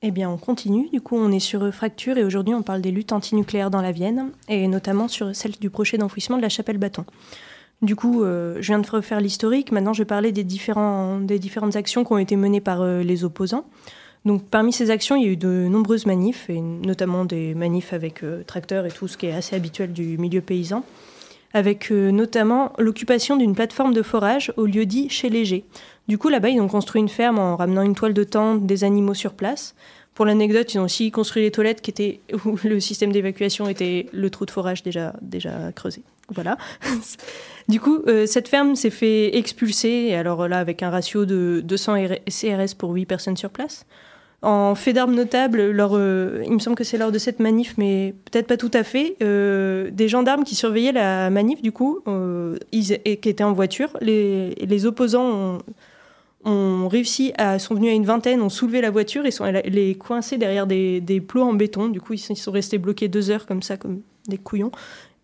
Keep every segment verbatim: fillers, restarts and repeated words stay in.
Eh bien, on continue. Du coup, on est sur Fracture et aujourd'hui, on parle des luttes antinucléaires dans la Vienne et notamment sur celle du projet d'enfouissement de la Chapelle-Bâton. Du coup, euh, je viens de refaire l'historique. Maintenant, je vais parler des, différents, des différentes actions qui ont été menées par euh, les opposants. Donc, parmi ces actions, il y a eu de nombreuses manifs, et notamment des manifs avec euh, tracteurs et tout ce qui est assez habituel du milieu paysan, avec euh, notamment l'occupation d'une plateforme de forage au lieu-dit chez Léger. Du coup, là-bas, ils ont construit une ferme en ramenant une toile de tente, des animaux sur place. Pour l'anecdote, ils ont aussi construit les toilettes qui étaient, où le système d'évacuation était le trou de forage déjà, déjà creusé. Voilà. Du coup, euh, cette ferme s'est fait expulser, et alors là, avec un ratio de deux cents C R S pour huit personnes sur place. En fait d'armes notable, lors, euh, il me semble que c'est lors de cette manif, mais peut-être pas tout à fait, euh, des gendarmes qui surveillaient la manif, du coup, euh, ils, et qui étaient en voiture, les, les opposants ont, ont réussi à, sont venus à une vingtaine, ont soulevé la voiture et sont les coincés derrière des, des plots en béton. Du coup, ils, ils sont restés bloqués deux heures comme ça, comme des couillons.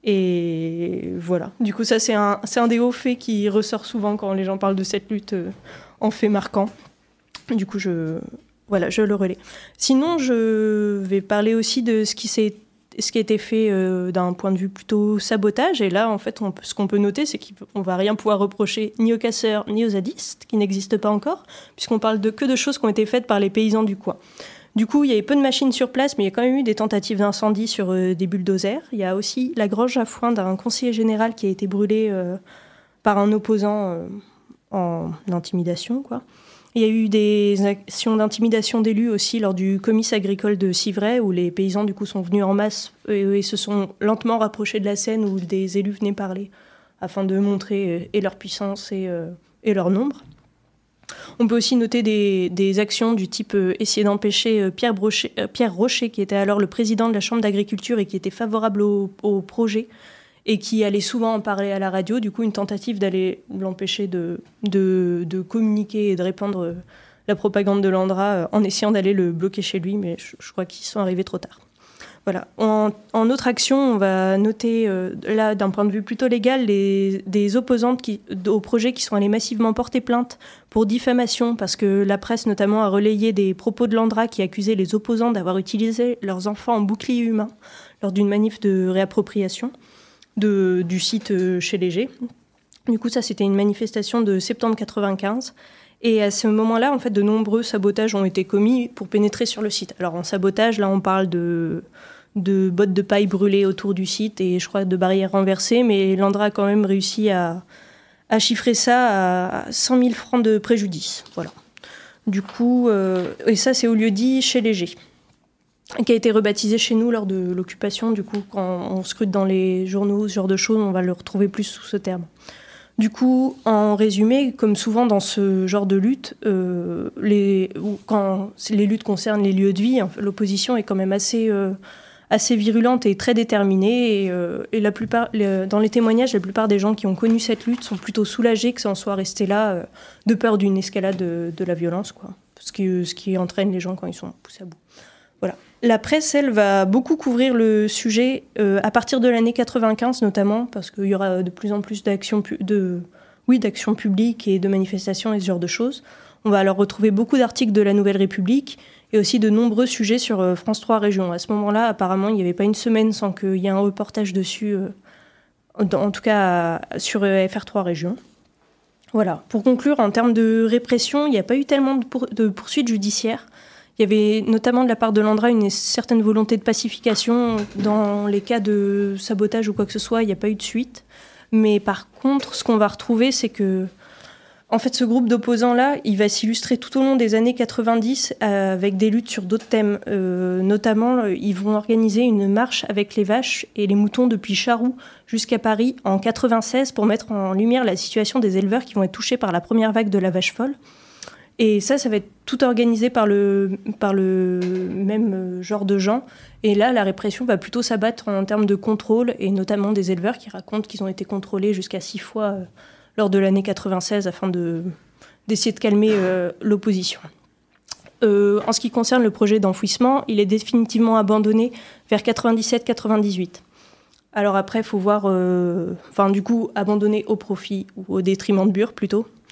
Et voilà. Du coup, ça, c'est un, c'est un des hauts faits qui ressort souvent quand les gens parlent de cette lutte euh, en fait marquant. Du coup, je... Voilà, je le relais. Sinon, je vais parler aussi de ce qui, s'est, ce qui a été fait euh, d'un point de vue plutôt sabotage. Et là, en fait, on, ce qu'on peut noter, c'est qu'on ne va rien pouvoir reprocher ni aux casseurs, ni aux zadistes, qui n'existent pas encore, puisqu'on parle de, que de choses qui ont été faites par les paysans du coin. Du coup, il y avait peu de machines sur place, mais il y a quand même eu des tentatives d'incendie sur euh, des bulldozers. Il y a aussi la grange à foin d'un conseiller général qui a été brûlé euh, par un opposant euh, en intimidation, quoi. Il y a eu des actions d'intimidation d'élus aussi lors du comice agricole de Civray, où les paysans du coup sont venus en masse et, et se sont lentement rapprochés de la scène où des élus venaient parler afin de montrer et leur puissance et, euh, et leur nombre. On peut aussi noter des, des actions du type euh, essayer d'empêcher euh, Pierre, Brochet, euh, Pierre Rocher, qui était alors le président de la Chambre d'agriculture et qui était favorable au, au projet, et qui allait souvent en parler à la radio, du coup une tentative d'aller l'empêcher de, de, de communiquer et de répandre la propagande de l'Andra en essayant d'aller le bloquer chez lui, mais je, je crois qu'ils sont arrivés trop tard. Voilà. En, en autre action, on va noter, euh, là, d'un point de vue plutôt légal, les, des opposantes qui, au projet qui sont allées massivement porter plainte pour diffamation, parce que la presse notamment a relayé des propos de l'Andra qui accusaient les opposants d'avoir utilisé leurs enfants en bouclier humain lors d'une manif de réappropriation De, du site chez Léger. Du coup, ça, c'était une manifestation de septembre quatre-vingt-quinze. Et à ce moment-là, en fait, de nombreux sabotages ont été commis pour pénétrer sur le site. Alors, en sabotage, là, on parle de, de bottes de paille brûlées autour du site et, je crois, de barrières renversées. Mais l'Andra a quand même réussi à, à chiffrer ça à cent mille francs de préjudice. Voilà. Du coup, euh, et ça, c'est au lieu-dit chez Léger, qui a été rebaptisé chez nous lors de l'occupation. Du coup, quand on scrute dans les journaux, ce genre de choses, on va le retrouver plus sous ce terme. Du coup, en résumé, comme souvent dans ce genre de lutte, euh, les, quand les luttes concernent les lieux de vie, l'opposition est quand même assez, euh, assez virulente et très déterminée. Et, euh, et la plupart, les, dans les témoignages, la plupart des gens qui ont connu cette lutte sont plutôt soulagés que ça en soit resté là, euh, de peur d'une escalade de, de la violence, quoi. Ce qui, ce qui entraîne les gens quand ils sont poussés à bout. Voilà. La presse, elle, va beaucoup couvrir le sujet euh, à partir de l'année quatre-vingt-quinze, notamment, parce qu'il y aura de plus en plus d'actions, pu- de, oui, d'actions publiques et de manifestations et ce genre de choses. On va alors retrouver beaucoup d'articles de la Nouvelle République et aussi de nombreux sujets sur euh, France trois Régions. À ce moment-là, apparemment, il n'y avait pas une semaine sans qu'il y ait un reportage dessus, euh, dans, en tout cas à, sur euh, F R trois Régions. Voilà. Pour conclure, en termes de répression, il n'y a pas eu tellement de, pour, de poursuites judiciaires. Il y avait notamment de la part de l'Andra une certaine volonté de pacification. Dans les cas de sabotage ou quoi que ce soit, il n'y a pas eu de suite. Mais par contre, ce qu'on va retrouver, c'est que, en fait, ce groupe d'opposants-là, il va s'illustrer tout au long des années quatre-vingt-dix euh, avec des luttes sur d'autres thèmes. Euh, notamment, ils vont organiser une marche avec les vaches et les moutons depuis Charroux jusqu'à Paris en quatre-vingt-seize pour mettre en lumière la situation des éleveurs qui vont être touchés par la première vague de la vache folle. Et ça, ça va être tout organisé par le, par le même genre de gens. Et là, la répression va plutôt s'abattre en termes de contrôle, et notamment des éleveurs qui racontent qu'ils ont été contrôlés jusqu'à six fois euh, lors de l'année quatre-vingt-seize afin de, d'essayer de calmer euh, l'opposition. Euh, en ce qui concerne le projet d'enfouissement, il est définitivement abandonné vers quatre-vingt-dix-sept quatre-vingt-dix-huit. Alors après, il faut voir... Euh, enfin, du coup, abandonné au profit ou au détriment de Bure, plutôt.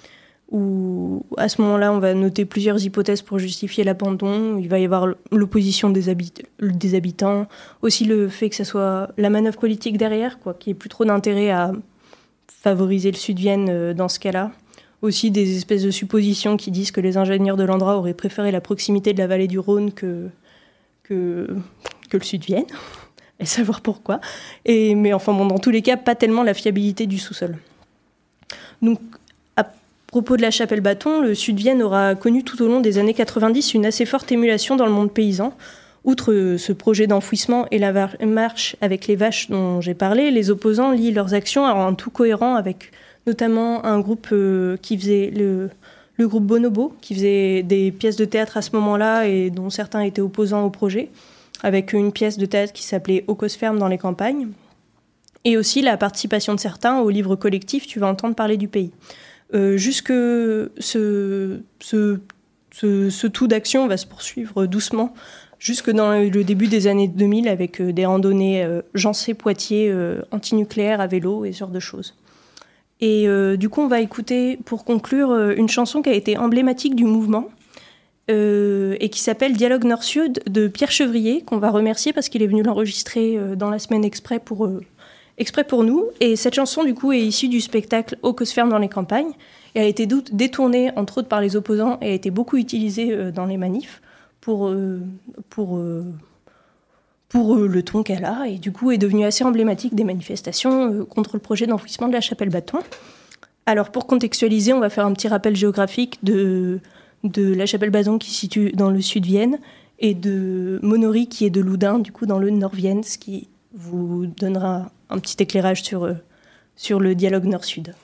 où à ce moment-là, on va noter plusieurs hypothèses pour justifier l'abandon. Il va y avoir l'opposition des, habit- des habitants, aussi le fait que ça soit la manœuvre politique derrière, quoi, qu'il n'y ait plus trop d'intérêt à favoriser le Sud-Vienne dans ce cas-là. Aussi des espèces de suppositions qui disent que les ingénieurs de l'Andra auraient préféré la proximité de la vallée du Rhône que, que, que le Sud-Vienne, et savoir pourquoi. Et, mais enfin, bon, dans tous les cas, pas tellement la fiabilité du sous-sol. Donc, à propos de la Chapelle-Bâton, le Sud-Vienne aura connu tout au long des années quatre-vingt-dix une assez forte émulation dans le monde paysan. Outre ce projet d'enfouissement et la marche avec les vaches dont j'ai parlé, les opposants lient leurs actions à un tout cohérent avec notamment un groupe euh, qui faisait le, le groupe Bonobo, qui faisait des pièces de théâtre à ce moment-là et dont certains étaient opposants au projet, avec une pièce de théâtre qui s'appelait Ocosferme dans les campagnes, et aussi la participation de certains au livre collectif Tu vas entendre parler du pays. Euh, jusque ce, ce, ce, ce tout d'action va se poursuivre doucement, jusque dans le début des années deux mille, avec euh, des randonnées euh, Jancé-Poitiers euh, antinucléaires à vélo et ce genre de choses. Et euh, du coup, on va écouter, pour conclure, euh, une chanson qui a été emblématique du mouvement euh, et qui s'appelle « Dialogue Nord-Sud » de Pierre Chevrier, qu'on va remercier parce qu'il est venu l'enregistrer euh, dans la semaine exprès pour, euh, exprès pour nous. Et cette chanson, du coup, est issue du spectacle Ocosferme dans les campagnes et a été détournée, entre autres, par les opposants et a été beaucoup utilisée euh, dans les manifs pour... Euh, pour euh, pour le ton qu'elle a, et du coup est devenue assez emblématique des manifestations euh, contre le projet d'enfouissement de la Chapelle-Bâton. Alors pour contextualiser, on va faire un petit rappel géographique de, de la Chapelle-Bâton qui se situe dans le Sud-Vienne, et de Monory qui est de Loudun, du coup dans le Nord-Vienne, ce qui vous donnera un petit éclairage sur, sur le dialogue Nord-Sud.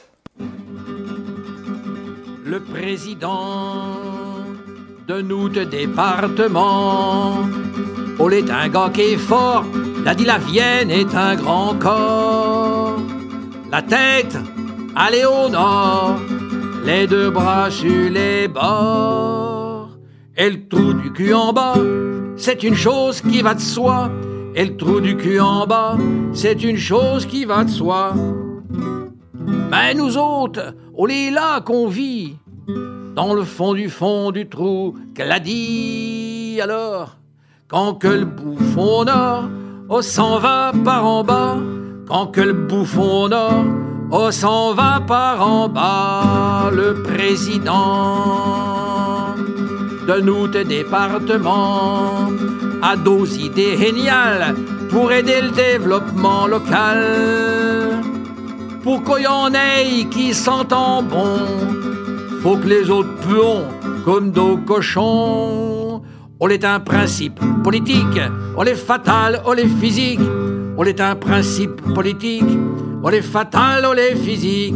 Le président de nous de département, Paul est un gars qui est fort, l'a dit la Vienne est un grand corps. La tête, allez au nord, les deux bras sur les bords. Et le trou du cul en bas, c'est une chose qui va de soi. Et le trou du cul en bas, c'est une chose qui va de soi. Mais nous autres, on est là qu'on vit, dans le fond du fond du trou, qu'elle a dit alors. Quand que le bouffon nord, oh s'en va par en bas. Quand que le bouffon nord, oh s'en va par en bas. Le président de nous de département a deux idées géniales pour aider le développement local. Pour qu'il y en ait qui s'entendent bon, faut que les autres puons comme dos cochons. On est un principe politique, on est fatal, on est physique. On est un principe politique, on est fatal, on est physique.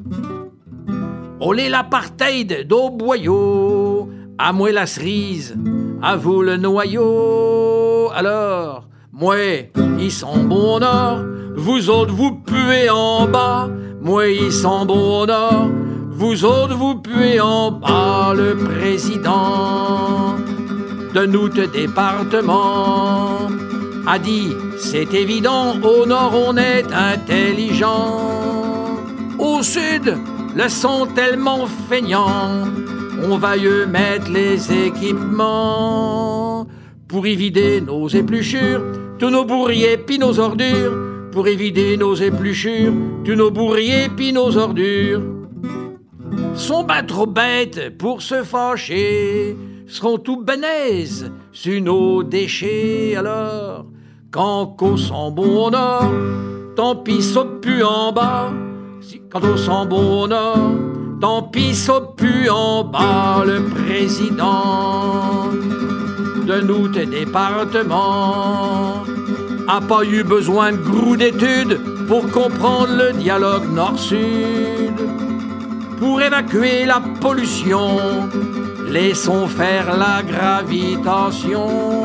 On est l'apartheid d'au boyau, à moi la cerise, à vous le noyau. Alors, moi, ils sont bons au nord, vous autres vous puez en bas. Moi, ils sont bons au nord, vous autres vous puez en bas. Le président de nous de département a dit, c'est évident, au nord on est intelligent. Au sud, le sont tellement feignants, on va y mettre les équipements pour y vider nos épluchures, tous nos bourriers pis nos ordures, pour y vider nos épluchures, tous nos bourriers pis nos ordures. Sont ben trop bêtes pour se fâcher, seront tout benaises sur nos déchets. Alors, quand qu'au sent bon au nord, tant pis ça pue en bas. Si, quand on sent bon au nord, tant pis ça pue en bas. Le président de nous de département a pas eu besoin de gros d'études pour comprendre le dialogue nord-sud. Pour évacuer la pollution, laissons faire la gravitation.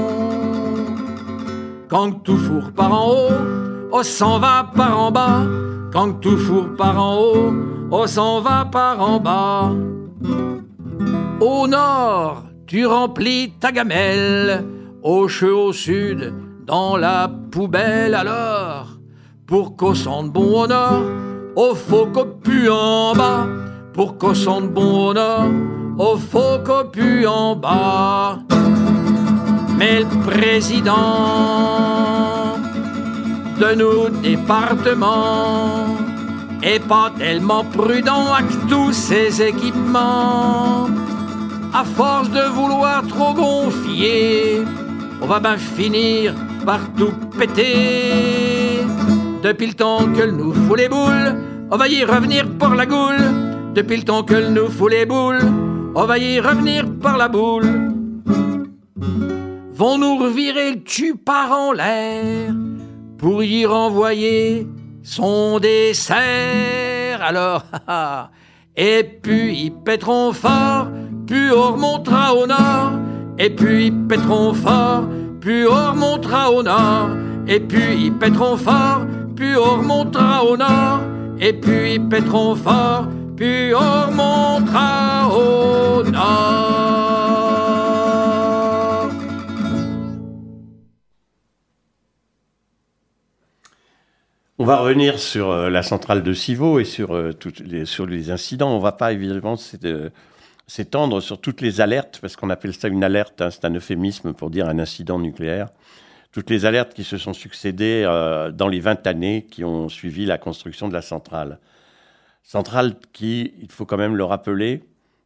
Quand tout fourre par en haut, on s'en va par en bas. Quand tout fourre par en haut, on s'en va par en bas. Au nord, tu remplis ta gamelle. Au cheveu au sud, dans la poubelle. Alors, pour qu'on sente bon au nord, au faut qu'on pue en bas. pour qu'au son de bon honneur, au faux copu en bas. Mais le président de nos départements est pas tellement prudent avec tous ses équipements. À force de vouloir trop gonfler, on va bien finir par tout péter. Depuis le temps qu'elle nous fout les boules, on va y revenir par la goule. Depuis le temps qu'elle nous fout les boules, on va y revenir par la boule. Vont nous revirer le cul par en l'air pour y renvoyer son dessert. Alors, et puis ils pèteront fort, puis on remontera au nord. Et puis ils pèteront fort, puis on remontera au nord. Et puis ils pèteront fort, puis on remontera au nord. Et puis ils pèteront fort, puis on remontera au nord. On va revenir sur euh, la centrale de Civaux et sur, euh, toutes les, sur les incidents. On ne va pas évidemment s'étendre sur toutes les alertes, parce qu'on appelle ça une alerte, hein, c'est un euphémisme pour dire un incident nucléaire. Toutes les alertes qui se sont succédées euh, dans les vingt années qui ont suivi la construction de la centrale. Centrale qui, il faut quand même le rappeler,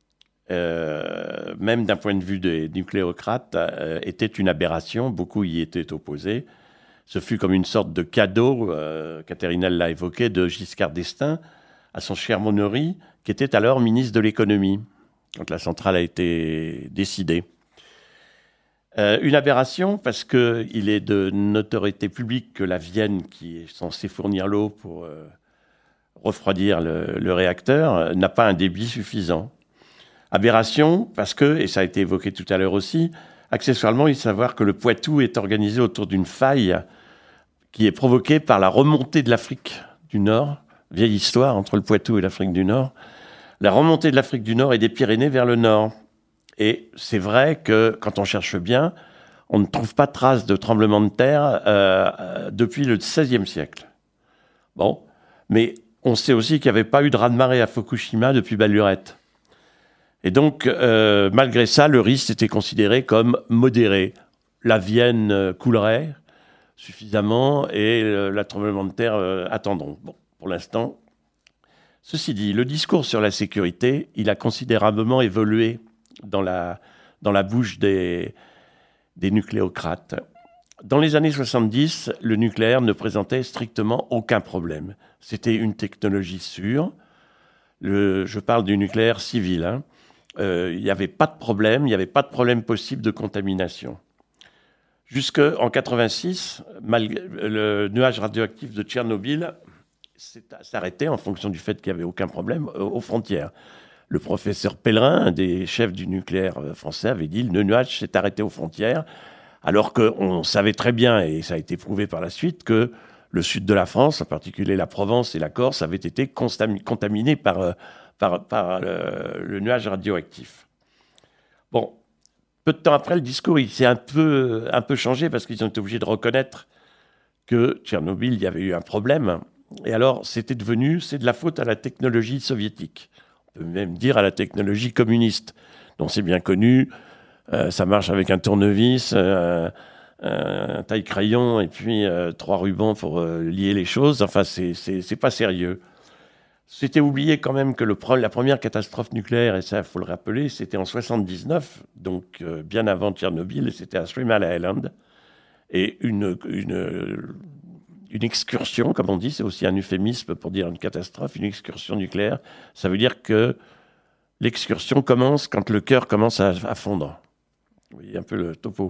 euh, même d'un point de vue des nucléocrates, euh, était une aberration. Beaucoup y étaient opposés. Ce fut comme une sorte de cadeau, euh, Catherine l'a évoqué, de Giscard d'Estaing à son cher Monnery, qui était alors ministre de l'économie, quand la centrale a été décidée. Euh, une aberration parce qu'il est de notoriété publique que la Vienne, qui est censée fournir l'eau pour euh, refroidir le, le réacteur, euh, n'a pas un débit suffisant. Aberration parce que, et ça a été évoqué tout à l'heure aussi, accessoirement, il faut savoir que le Poitou est organisé autour d'une faille qui est provoquée par la remontée de l'Afrique du Nord, vieille histoire entre le Poitou et l'Afrique du Nord, la remontée de l'Afrique du Nord et des Pyrénées vers le nord. Et c'est vrai que, quand on cherche bien, on ne trouve pas de traces de tremblement de terre euh, depuis le seizième siècle. Bon, mais on sait aussi qu'il n'y avait pas eu de raz-de-marée à Fukushima depuis Belle Lurette. Et donc, euh, malgré ça, le risque était considéré comme modéré. La Vienne coulerait suffisamment et le, le tremblement de terre euh, attendront. Bon, pour l'instant. Ceci dit, le discours sur la sécurité, il a considérablement évolué dans la, dans la bouche des, des nucléocrates. Dans les années soixante-dix, le nucléaire ne présentait strictement aucun problème. C'était une technologie sûre. Le, je parle du nucléaire civil. Hein. Euh, il n'y avait pas de problème, il n'y avait pas de problème possible de contamination. Jusqu'en quatre-vingt-six, malgré le nuage radioactif de Tchernobyl s'est arrêté en fonction du fait qu'il n'y avait aucun problème aux frontières. Le professeur Pellerin, un des chefs du nucléaire français, avait dit « le nuage s'est arrêté aux frontières », alors qu'on savait très bien, et ça a été prouvé par la suite, que le sud de la France, en particulier la Provence et la Corse, avaient été contaminés par, par, par le, le nuage radioactif. Bon, peu de temps après, le discours il s'est un peu, un peu changé parce qu'ils ont été obligés de reconnaître que Tchernobyl, il y avait eu un problème. Et alors, c'était devenu, c'est de la faute à la technologie soviétique. On peut même dire à la technologie communiste, dont c'est bien connu, euh, ça marche avec un tournevis, euh, un taille-crayon et puis euh, trois rubans pour euh, lier les choses. Enfin, c'est, c'est, c'est pas sérieux. C'était oublié quand même que le, la première catastrophe nucléaire, et ça, il faut le rappeler, c'était en soixante-dix-neuf, donc euh, bien avant Tchernobyl, et c'était à Three Mile Island. Et une... une Une excursion, comme on dit, c'est aussi un euphémisme pour dire une catastrophe, une excursion nucléaire. Ça veut dire que l'excursion commence quand le cœur commence à, à fondre. Vous voyez un peu le topo.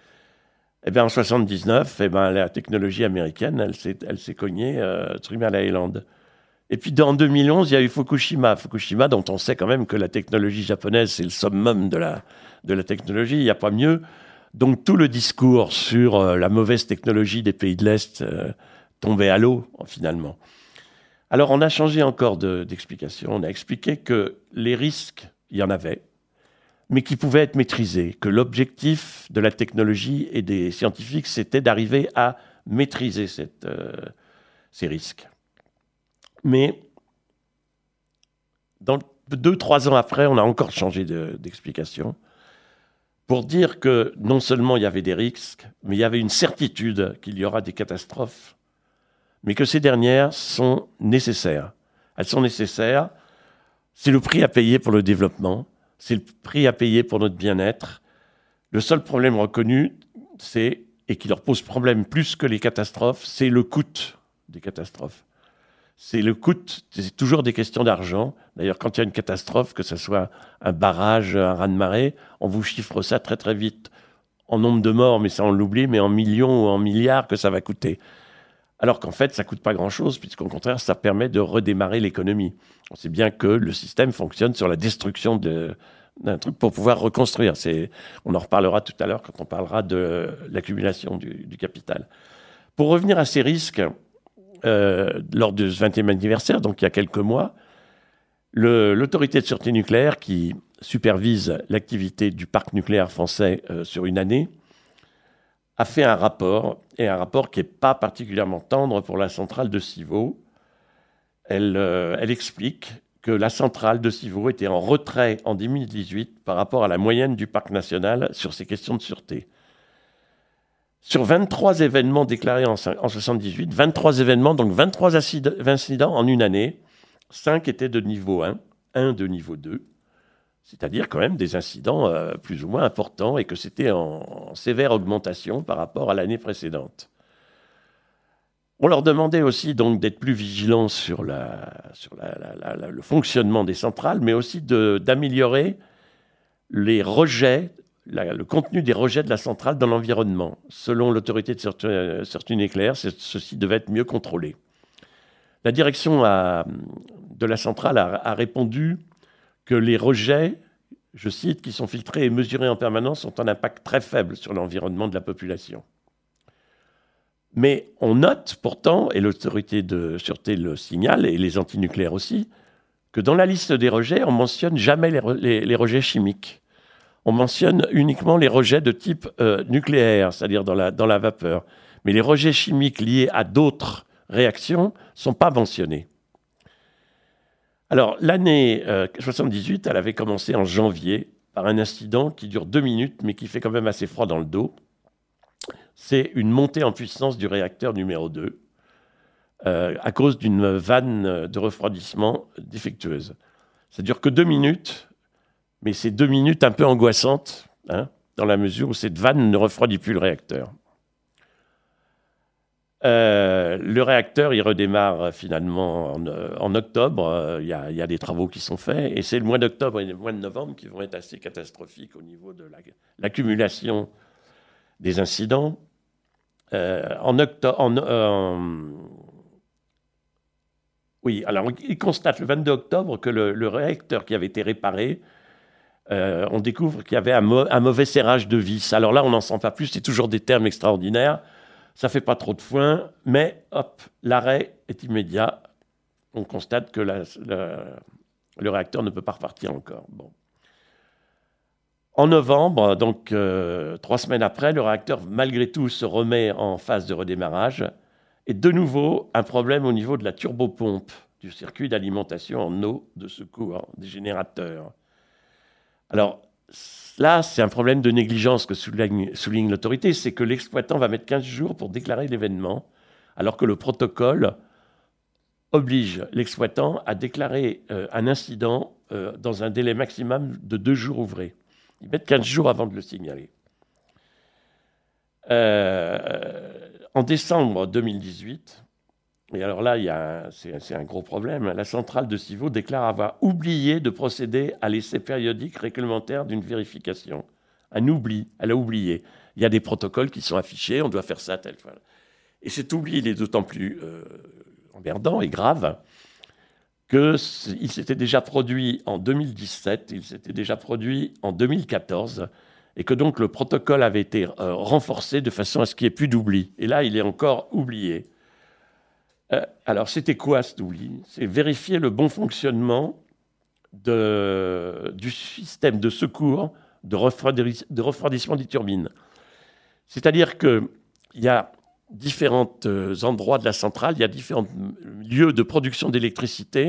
Eh bien, en soixante-dix-neuf, eh ben, la technologie américaine, elle s'est, elle s'est cognée euh, Three Mile Island. Et puis, en deux mille onze, il y a eu Fukushima. Fukushima, dont on sait quand même que la technologie japonaise, c'est le summum de la, de la technologie, il n'y a pas mieux. Donc tout le discours sur euh, la mauvaise technologie des pays de l'Est euh, tombait à l'eau, finalement. Alors on a changé encore de, d'explication. On a expliqué que les risques, il y en avait, mais qui pouvaient être maîtrisés, que l'objectif de la technologie et des scientifiques, c'était d'arriver à maîtriser cette, euh, ces risques. Mais dans, deux, trois ans après, on a encore changé de, d'explication pour dire que non seulement il y avait des risques, mais il y avait une certitude qu'il y aura des catastrophes, mais que ces dernières sont nécessaires. Elles sont nécessaires, c'est le prix à payer pour le développement, c'est le prix à payer pour notre bien-être. Le seul problème reconnu, c'est, et qui leur pose problème plus que les catastrophes, c'est le coût des catastrophes. C'est le coût, c'est toujours des questions d'argent. D'ailleurs, quand il y a une catastrophe, que ce soit un barrage, un raz-de-marée, on vous chiffre ça très très vite en nombre de morts, mais ça on l'oublie, mais en millions ou en milliards que ça va coûter. Alors qu'en fait, ça ne coûte pas grand-chose, puisqu'au contraire, ça permet de redémarrer l'économie. On sait bien que le système fonctionne sur la destruction de, d'un truc pour pouvoir reconstruire. C'est, on en reparlera tout à l'heure quand on parlera de l'accumulation du, du capital. Pour revenir à ces risques, euh, lors du vingtième anniversaire, donc il y a quelques mois, le, l'autorité de sûreté nucléaire qui supervise l'activité du parc nucléaire français euh, sur une année, a fait un rapport, et un rapport qui n'est pas particulièrement tendre pour la centrale de Civaux. Elle, euh, elle explique que la centrale de Civaux était en retrait en deux mille dix-huit par rapport à la moyenne du parc national sur ces questions de sûreté. Sur vingt-trois événements déclarés en soixante-dix-huit, vingt-trois événements, donc vingt-trois incidents en une année, cinq étaient de niveau un, un de niveau deux, c'est-à-dire quand même des incidents euh, plus ou moins importants et que c'était en, en sévère augmentation par rapport à l'année précédente. On leur demandait aussi donc d'être plus vigilants sur, la, sur la, la, la, le fonctionnement des centrales, mais aussi de, d'améliorer les rejets, la, le contenu des rejets de la centrale dans l'environnement. Selon l'autorité de sûreté nucléaire, ceci devait être mieux contrôlé. La direction a, de la centrale a, a répondu que les rejets, je cite, qui sont filtrés et mesurés en permanence ont un impact très faible sur l'environnement de la population. Mais on note pourtant, et l'autorité de sûreté le signale, et les antinucléaires aussi, que dans la liste des rejets, on ne mentionne jamais les, re- les, les rejets chimiques. On mentionne uniquement les rejets de type euh, nucléaire, c'est-à-dire dans la, dans la vapeur. Mais les rejets chimiques liés à d'autres réactions ne sont pas mentionnés. Alors, l'année euh, soixante-dix-huit, elle avait commencé en janvier par un incident qui dure deux minutes, mais qui fait quand même assez froid dans le dos. C'est une montée en puissance du réacteur numéro deux euh, à cause d'une vanne de refroidissement défectueuse. Ça dure que deux minutes, mais c'est deux minutes un peu angoissantes, hein, dans la mesure où cette vanne ne refroidit plus le réacteur. Euh, le réacteur, il redémarre finalement en, en octobre. Il y, a, il y a des travaux qui sont faits. Et c'est le mois d'octobre et le mois de novembre qui vont être assez catastrophiques au niveau de la, l'accumulation des incidents. Euh, en octobre... En, euh, oui, alors il constate le vingt-deux octobre que le, le réacteur qui avait été réparé, euh, on découvre qu'il y avait un, mo- un mauvais serrage de vis. Alors là, on n'en sent pas plus. C'est toujours des termes extraordinaires. Ça ne fait pas trop de foin, mais hop, l'arrêt est immédiat. On constate que la, la, le réacteur ne peut pas repartir encore. Bon. En novembre, donc euh, trois semaines après, le réacteur, malgré tout, se remet en phase de redémarrage. Et de nouveau, un problème au niveau de la turbopompe du circuit d'alimentation en eau de secours des générateurs. Alors, là, c'est un problème de négligence que souligne, souligne l'autorité, c'est que l'exploitant va mettre quinze jours pour déclarer l'événement, alors que le protocole oblige l'exploitant à déclarer euh, un incident euh, dans un délai maximum de deux jours ouvrés. Ils mettent quinze jours avant de le signaler. Euh, en décembre deux mille dix-huit, et alors là, il y a un, c'est, c'est un gros problème, la centrale de Civaux déclare avoir oublié de procéder à l'essai périodique réglementaire d'une vérification. Un oubli, elle a oublié. Il y a des protocoles qui sont affichés, on doit faire ça, tel fois. Et cet oubli, il est d'autant plus euh, emmerdant et grave qu'il s'était déjà produit en deux mille dix-sept, il s'était déjà produit en deux mille quatorze, et que donc le protocole avait été euh, renforcé de façon à ce qu'il n'y ait plus d'oubli. Et là, il est encore oublié. Euh, alors, c'était quoi cet oubli ? C'est vérifier le bon fonctionnement de, du système de secours de, refroidis, de refroidissement des turbines. C'est-à-dire qu'il y a différents endroits de la centrale, il y a différents lieux de production d'électricité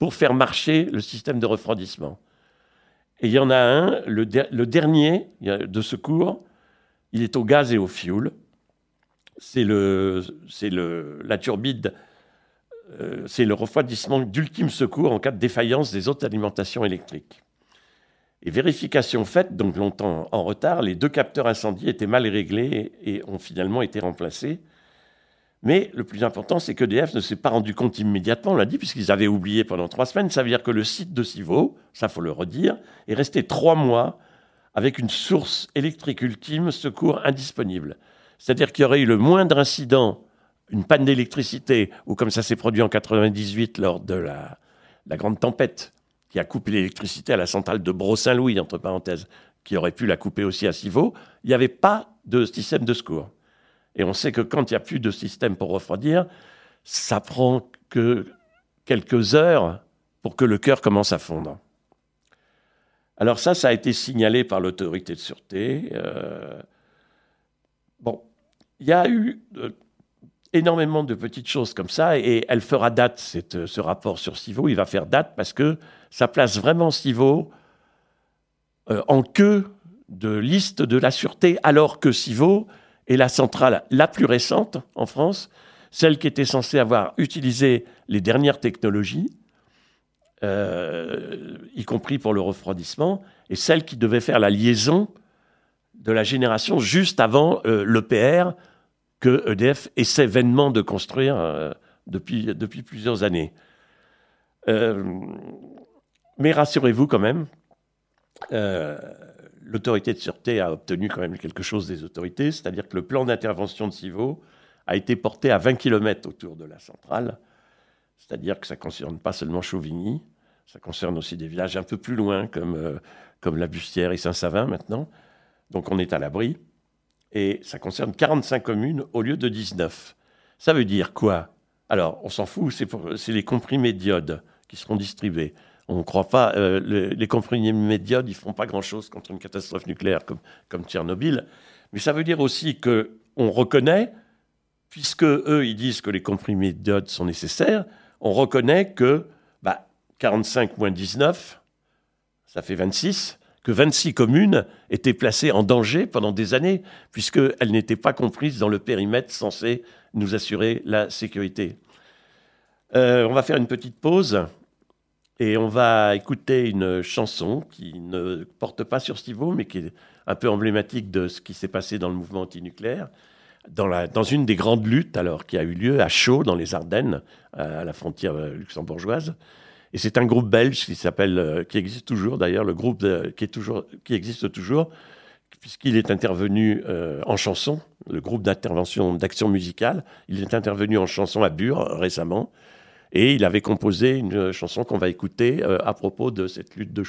pour faire marcher le système de refroidissement. Et il y en a un, le, der- le dernier de secours, il est au gaz et au fioul. C'est, le, c'est le, la turbine, euh, c'est le refroidissement d'ultime secours en cas de défaillance des autres alimentations électriques. Et vérification faite, donc longtemps en retard, les deux capteurs incendie étaient mal réglés et ont finalement été remplacés. Mais le plus important, c'est qu'E D F ne s'est pas rendu compte immédiatement, on l'a dit, puisqu'ils avaient oublié pendant trois semaines. Ça veut dire que le site de Civaux, ça faut le redire, est resté trois mois avec une source électrique ultime, secours indisponible. C'est-à-dire qu'il y aurait eu le moindre incident, une panne d'électricité, ou comme ça s'est produit en quatre-vingt-dix-huit lors de la, la grande tempête, qui a coupé l'électricité à la centrale de Bro-Saint-Louis, entre parenthèses, qui aurait pu la couper aussi à Civaux, il n'y avait pas de système de secours. Et on sait que quand il n'y a plus de système pour refroidir, ça prend que quelques heures pour que le cœur commence à fondre. Alors ça, ça a été signalé par l'autorité de sûreté. Euh... Bon, il y a eu euh, énormément de petites choses comme ça, et elle fera date, cette, ce rapport sur Civaux, il va faire date parce que ça place vraiment Civaux euh, en queue de liste de la sûreté, alors que Civaux est la centrale la plus récente en France, celle qui était censée avoir utilisé les dernières technologies, euh, y compris pour le refroidissement, et celle qui devait faire la liaison de la génération juste avant euh, l'E P R que E D F essaie vainement de construire euh, depuis, depuis plusieurs années. Euh, mais rassurez-vous quand même, euh, l'autorité de sûreté a obtenu quand même quelque chose des autorités, c'est-à-dire que le plan d'intervention de Civaux a été porté à vingt kilomètres autour de la centrale, c'est-à-dire que ça ne concerne pas seulement Chauvigny, ça concerne aussi des villages un peu plus loin, comme, euh, comme La Bustière et Saint-Savin maintenant. Donc on est à l'abri, et ça concerne quarante-cinq communes au lieu de dix-neuf. Ça veut dire quoi ? Alors, on s'en fout, c'est, pour, c'est les comprimés d'iode qui seront distribués. On ne croit pas, euh, les, les comprimés d'iode, ils ne feront pas grand-chose contre une catastrophe nucléaire comme, comme Tchernobyl. Mais ça veut dire aussi qu'on reconnaît, puisque eux, ils disent que les comprimés d'iode sont nécessaires, on reconnaît que bah, quarante-cinq moins dix-neuf, ça fait vingt-six, que vingt-six communes étaient placées en danger pendant des années, puisqu'elles n'étaient pas comprises dans le périmètre censé nous assurer la sécurité. Euh, on va faire une petite pause. Et on va écouter une chanson qui ne porte pas sur Civaux, mais qui est un peu emblématique de ce qui s'est passé dans le mouvement antinucléaire, dans, la, dans une des grandes luttes alors, qui a eu lieu à Chaux, dans les Ardennes, à la frontière luxembourgeoise. Et c'est un groupe belge qui s'appelle, qui existe toujours d'ailleurs, le groupe de, qui, est toujours, qui existe toujours, puisqu'il est intervenu euh, en chanson, le groupe d'intervention d'action musicale. Il est intervenu en chanson à Bure récemment. Et il avait composé une chanson qu'on va écouter euh, à propos de cette lutte de